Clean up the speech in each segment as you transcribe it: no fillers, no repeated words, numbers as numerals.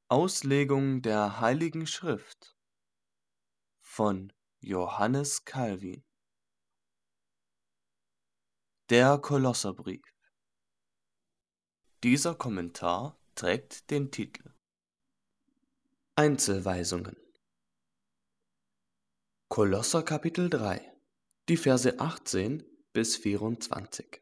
Auslegung der Heiligen Schrift von Johannes Calvin. Der Kolosserbrief. Dieser Kommentar trägt den Titel Einzelweisungen. Kolosser Kapitel 3, die Verse 18 bis 24.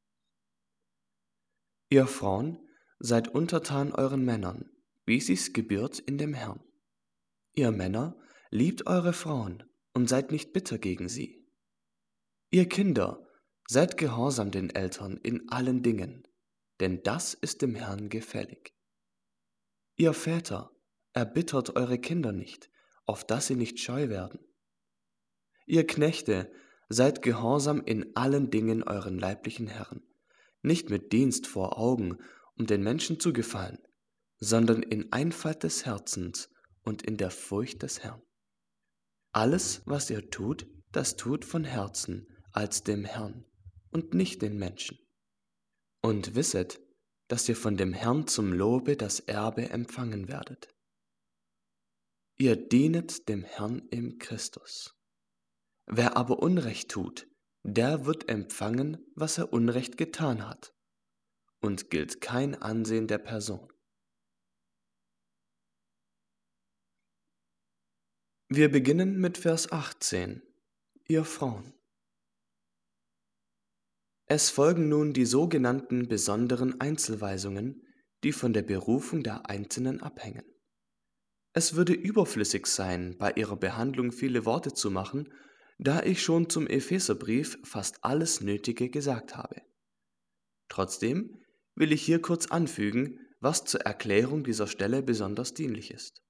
Ihr Frauen, seid untertan euren Männern, wie sich's gebührt in dem Herrn. Ihr Männer, liebt eure Frauen und seid nicht bitter gegen sie. Ihr Kinder, seid gehorsam den Eltern in allen Dingen, denn das ist dem Herrn gefällig. Ihr Väter, erbittert eure Kinder nicht, auf dass sie nicht scheu werden. Ihr Knechte, seid gehorsam in allen Dingen euren leiblichen Herren, nicht mit Dienst vor Augen, um den Menschen zu gefallen, sondern in Einfalt des Herzens und in der Furcht des Herrn. Alles, was ihr tut, das tut von Herzen, als dem Herrn und nicht den Menschen. Und wisset, dass ihr von dem Herrn zum Lobe das Erbe empfangen werdet. Ihr dienet dem Herrn im Christus. Wer aber Unrecht tut, der wird empfangen, was er Unrecht getan hat, und gilt kein Ansehen der Person. Wir beginnen mit Vers 18. Ihr Frauen. Es folgen nun die sogenannten besonderen Einzelweisungen, die von der Berufung der Einzelnen abhängen. Es würde überflüssig sein, bei ihrer Behandlung viele Worte zu machen, da ich schon zum Epheserbrief fast alles Nötige gesagt habe. Trotzdem will ich hier kurz anfügen, was zur Erklärung dieser Stelle besonders dienlich ist.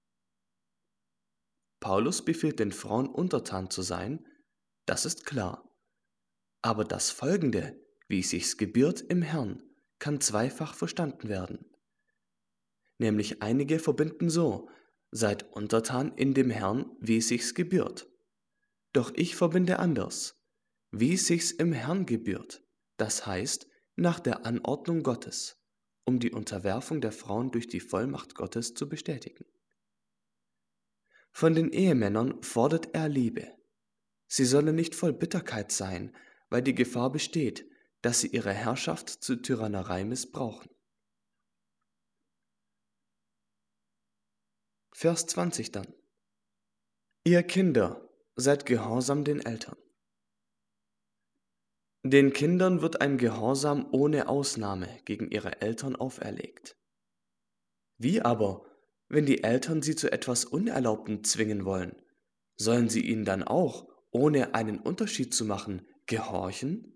Paulus befiehlt den Frauen untertan zu sein, das ist klar. Aber das Folgende, wie sich's gebührt im Herrn, kann zweifach verstanden werden. Nämlich einige verbinden so: Seid untertan in dem Herrn, wie sich's gebührt. Doch ich verbinde anders: Wie sich's im Herrn gebührt, das heißt nach der Anordnung Gottes, um die Unterwerfung der Frauen durch die Vollmacht Gottes zu bestätigen. Von den Ehemännern fordert er Liebe. Sie sollen nicht voll Bitterkeit sein, weil die Gefahr besteht, dass sie ihre Herrschaft zur Tyrannerei missbrauchen. Vers 20 dann. Ihr Kinder, seid gehorsam den Eltern. Den Kindern wird ein Gehorsam ohne Ausnahme gegen ihre Eltern auferlegt. Wie aber, wenn die Eltern sie zu etwas Unerlaubtem zwingen wollen, sollen sie ihnen dann auch, ohne einen Unterschied zu machen, gehorchen?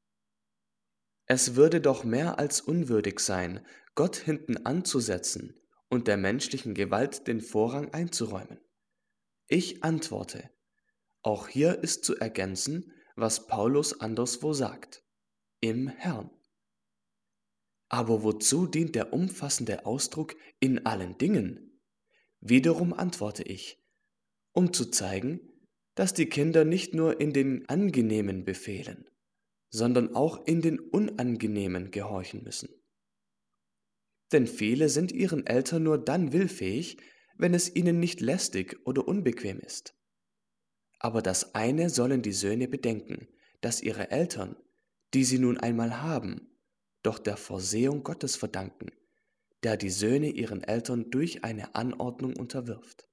Es würde doch mehr als unwürdig sein, Gott hinten anzusetzen und der menschlichen Gewalt den Vorrang einzuräumen. Ich antworte, auch hier ist zu ergänzen, was Paulus anderswo sagt: im Herrn. Aber wozu dient der umfassende Ausdruck in allen Dingen? Wiederum antworte ich, um zu zeigen, dass die Kinder nicht nur in den angenehmen Befehlen, sondern auch in den unangenehmen gehorchen müssen. Denn viele sind ihren Eltern nur dann willfähig, wenn es ihnen nicht lästig oder unbequem ist. Aber das eine sollen die Söhne bedenken, dass ihre Eltern, die sie nun einmal haben, doch der Vorsehung Gottes verdanken, der die Söhne ihren Eltern durch eine Anordnung unterwirft.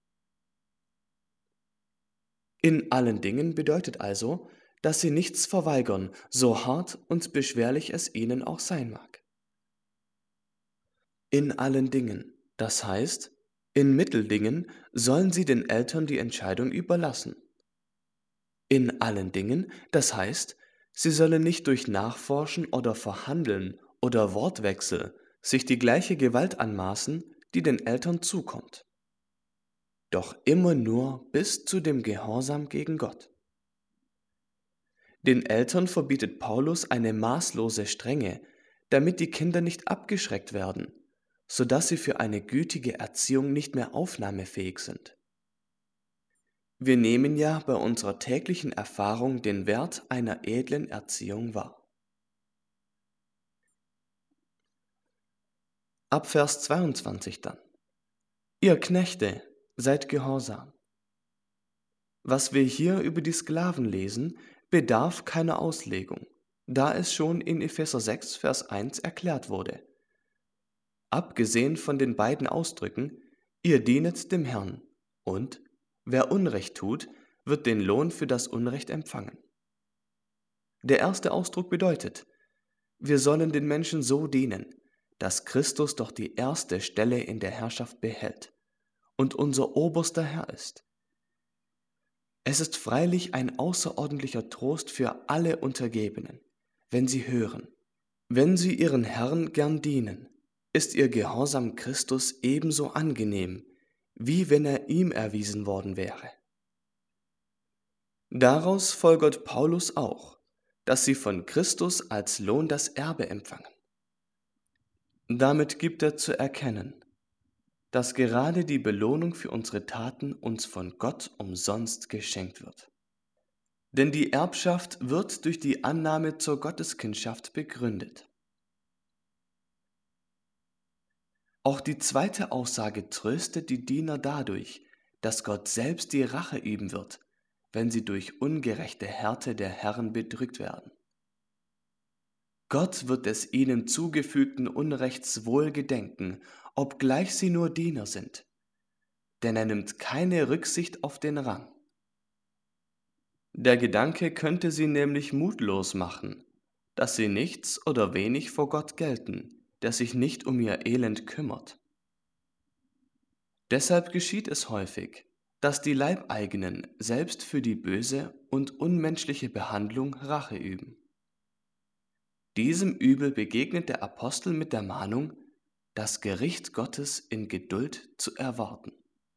In allen Dingen bedeutet also, dass sie nichts verweigern, so hart und beschwerlich es ihnen auch sein mag. In allen Dingen, das heißt, in Mitteldingen sollen sie den Eltern die Entscheidung überlassen. In allen Dingen, das heißt, sie sollen nicht durch Nachforschen oder Verhandeln oder Wortwechsel sich die gleiche Gewalt anmaßen, die den Eltern zukommt. Doch immer nur bis zu dem Gehorsam gegen Gott. Den Eltern verbietet Paulus eine maßlose Strenge, damit die Kinder nicht abgeschreckt werden, sodass sie für eine gütige Erziehung nicht mehr aufnahmefähig sind. Wir nehmen ja bei unserer täglichen Erfahrung den Wert einer edlen Erziehung wahr. Ab Vers 22 dann. Ihr Knechte, seid gehorsam. Was wir hier über die Sklaven lesen, bedarf keiner Auslegung, da es schon in Epheser 6, Vers 1 erklärt wurde. Abgesehen von den beiden Ausdrücken, ihr dienet dem Herrn und wer Unrecht tut, wird den Lohn für das Unrecht empfangen. Der erste Ausdruck bedeutet, wir sollen den Menschen so dienen, dass Christus doch die erste Stelle in der Herrschaft behält und unser oberster Herr ist. Es ist freilich ein außerordentlicher Trost für alle Untergebenen, wenn sie hören. Wenn sie ihren Herrn gern dienen, ist ihr Gehorsam Christus ebenso angenehm, wie wenn er ihm erwiesen worden wäre. Daraus folgert Paulus auch, dass sie von Christus als Lohn das Erbe empfangen. Damit gibt er zu erkennen, dass gerade die Belohnung für unsere Taten uns von Gott umsonst geschenkt wird. Denn die Erbschaft wird durch die Annahme zur Gotteskindschaft begründet. Auch die zweite Aussage tröstet die Diener dadurch, dass Gott selbst die Rache üben wird, wenn sie durch ungerechte Härte der Herren bedrückt werden. Gott wird des ihnen zugefügten Unrechts wohl gedenken, obgleich sie nur Diener sind, denn er nimmt keine Rücksicht auf den Rang. Der Gedanke könnte sie nämlich mutlos machen, dass sie nichts oder wenig vor Gott gelten, der sich nicht um ihr Elend kümmert. Deshalb geschieht es häufig, dass die Leibeigenen selbst für die böse und unmenschliche Behandlung Rache üben. Diesem Übel begegnet der Apostel mit der Mahnung, das Gericht Gottes in Geduld zu erwarten.